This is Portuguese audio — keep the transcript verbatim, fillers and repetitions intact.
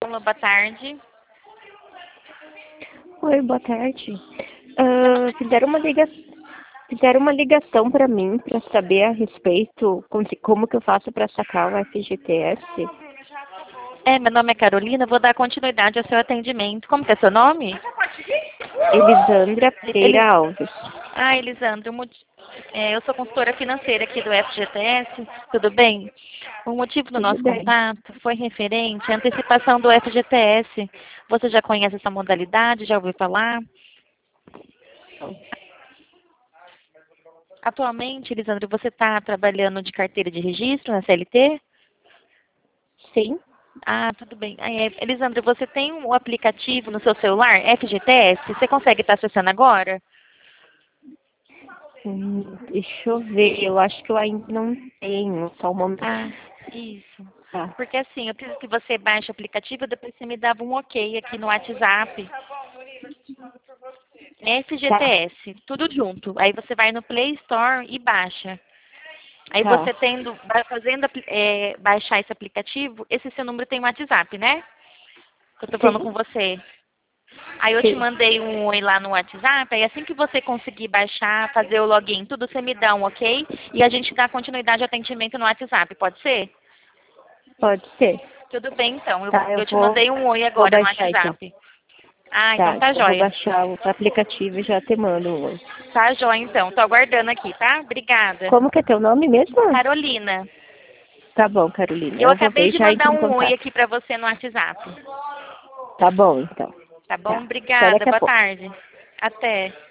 Olá, boa tarde. Oi, boa tarde. Ah, fizeram uma liga... fizeram uma ligação para mim para saber a respeito com- como que eu faço para sacar o F G T S. É, meu nome é Carolina, vou dar continuidade ao seu atendimento. Como que é seu nome? Elisandra Pereira Elis... Alves. Ah, Elisandra, o moti- é, eu sou consultora financeira aqui do F G T S, tudo bem? O motivo do Tudo nosso bem? contato foi referente à antecipação do F G T S. Você já conhece essa modalidade? Já ouviu falar? Atualmente, Elisandra, você está trabalhando de carteira de registro na C L T? Sim. Ah, tudo bem. Ah, é, Elisandra, você tem um aplicativo no seu celular, F G T S? Você consegue estar acessando agora? Hum, deixa eu ver. Eu acho que eu ainda não tenho. Só um momento. Ah, isso. Tá. Porque assim, eu preciso que você baixe o aplicativo, depois você me dava um ok aqui no WhatsApp. Tá. F G T S, tudo junto. Aí você vai no Play Store e baixa. Aí Tá. você tendo, vai fazendo apli- é, baixar esse aplicativo, esse seu número tem WhatsApp, né? Que eu tô falando Sim. com você. Aí eu te Sim. mandei um oi lá no WhatsApp, aí assim que você conseguir baixar, fazer o login, tudo, você me dá um ok e a gente dá continuidade ao atendimento no WhatsApp, pode ser? Pode ser. Tudo bem, então. Eu, Tá, eu eu te vou, mandei um oi vou agora no baixar então. WhatsApp. Ah, então Tá, tá eu vou jóia. baixar o aplicativo e já te mando um oi. Tá jóia, então. Tô aguardando aqui, tá? Obrigada. Como que é teu nome mesmo? Carolina, Tá bom, Carolina. eu Eu vou acabei ver e de já entro mandar em um oi contato. aqui pra você no WhatsApp. Tá bom, então. Tá bom? Tá. Até Obrigada. daqui a Boa pouco. tarde. Até.